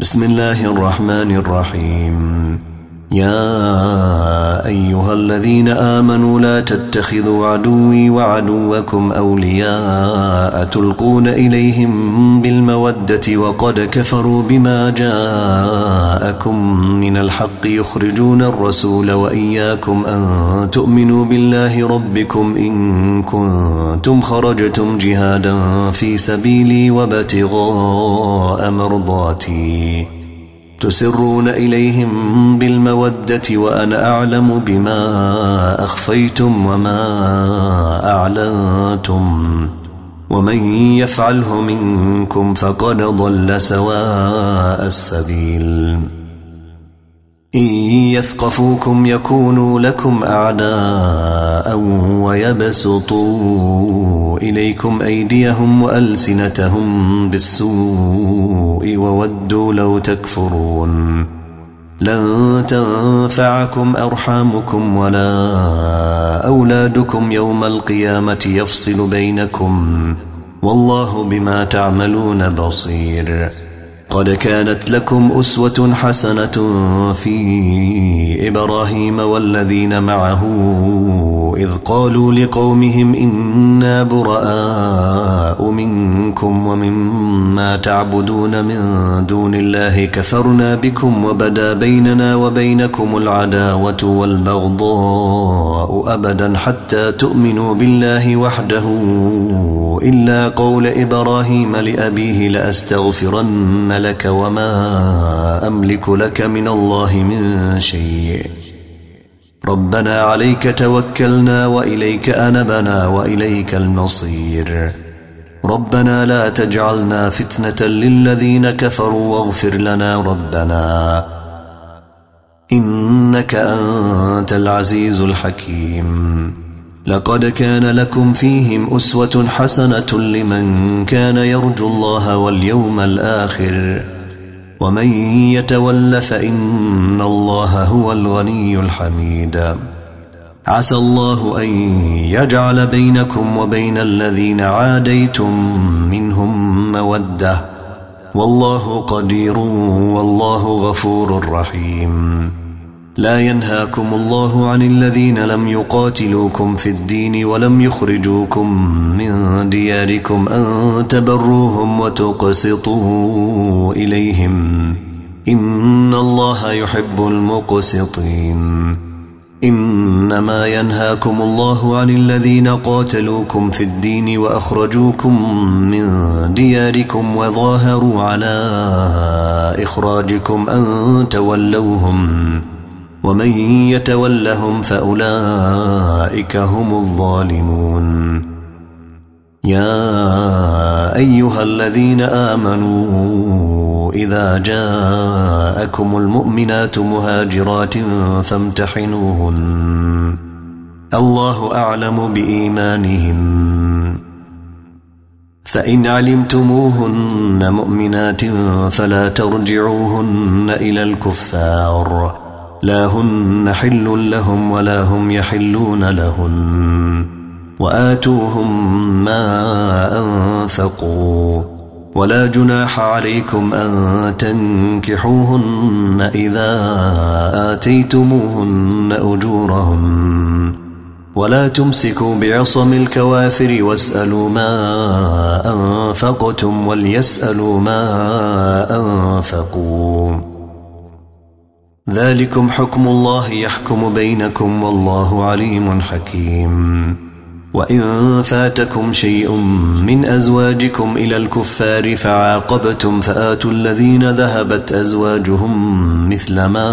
بسم الله الرحمن الرحيم. يا أيها الذين آمنوا لا تتخذوا عدوي وعدوكم أولياء تلقون إليهم بالمودة وقد كفروا بما جاءكم من الحق يخرجون الرسول وإياكم أن تؤمنوا بالله ربكم إن كنتم خرجتم جهادا في سبيلي وابتغاء مرضاتي تسرون إليهم بالمودة وأنا أعلم بما أخفيتم وما أعلنتم ومن يفعله منكم فقد ضل سواء السبيل. إن يثقفوكم يكونوا لكم أعداء ويبسطوا إليكم أيديهم وألسنتهم بالسوء وودوا لو تكفرون. لن تنفعكم أرحامكم ولا أولادكم يوم القيامة يفصل بينكم والله بما تعملون بصير. قد كانت لكم أسوة حسنة في إبراهيم والذين معه إذ قالوا لقومهم إنا براء منكم ومما تعبدون من دون الله كفرنا بكم وبدا بيننا وبينكم العداوة والبغضاء أبدا حتى تؤمنوا بالله وحده إلا قول إبراهيم لأبيه لأستغفرن لك وما أملك لك من الله من شيء ربنا عليك توكلنا وإليك أنبنا وإليك المصير. ربنا لا تجعلنا فتنة للذين كفروا واغفر لنا ربنا إنك أنت العزيز الحكيم. لقد كان لكم فيهم أسوة حسنة لمن كان يرجو الله واليوم الآخر ومن يتول فإن الله هو الغني الحميد. عسى الله أن يجعل بينكم وبين الذين عاديتم منهم مودة والله قدير والله غفور رحيم. لا ينهاكم الله عن الذين لم يقاتلوكم في الدين ولم يخرجوكم من دياركم أن تبروهم وتقسطوا إليهم إن الله يحب المقسطين. إنما ينهاكم الله عن الذين قاتلوكم في الدين وأخرجوكم من دياركم وظاهروا على إخراجكم أن تولوهم ومن يتولهم فأولئك هم الظالمون. يا أيها الذين آمنوا إذا جاءكم المؤمنات مهاجرات فامتحنوهن الله أعلم بإيمانهن فإن علمتموهن مؤمنات فلا ترجعوهن إلى الكفار لا هن حل لهم ولا هم يحلون لهن وآتوهم ما أنفقوا ولا جناح عليكم أن تنكحوهن إذا آتيتموهن أجورهن ولا تمسكوا بعصم الكوافر واسألوا ما أنفقتم وليسألوا ما أنفقوا ذلكم حكم الله يحكم بينكم والله عليم حكيم. وإن فاتكم شيء من أزواجكم إلى الكفار فعاقبتم فآتوا الذين ذهبت أزواجهم مثل ما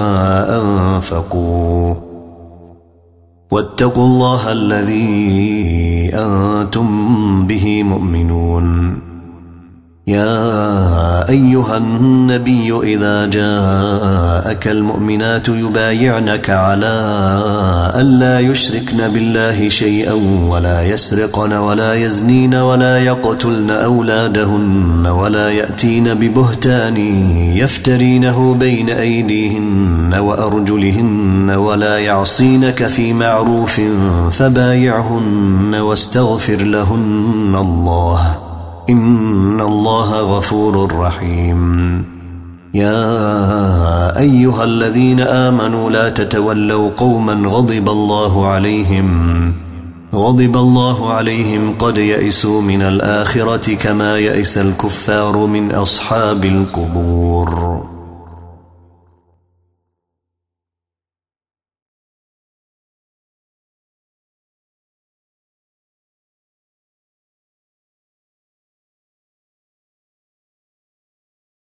أنفقوا واتقوا الله الذي أنتم به مؤمنون. يا أيها النبي إذا جاءك المؤمنات يبايعنك على ألا يشركن بالله شيئا ولا يسرقن ولا يزنين ولا يقتلن أولادهن ولا يأتين ببهتان يفترينه بين أيديهن وأرجلهن ولا يعصينك في معروف فبايعهن واستغفر لهن الله إن الله غفور رحيم. يا أيها الذين آمنوا لا تتولوا قوما غضب الله عليهم قد يئسوا من الآخرة كما يئس الكفار من أصحاب القبور.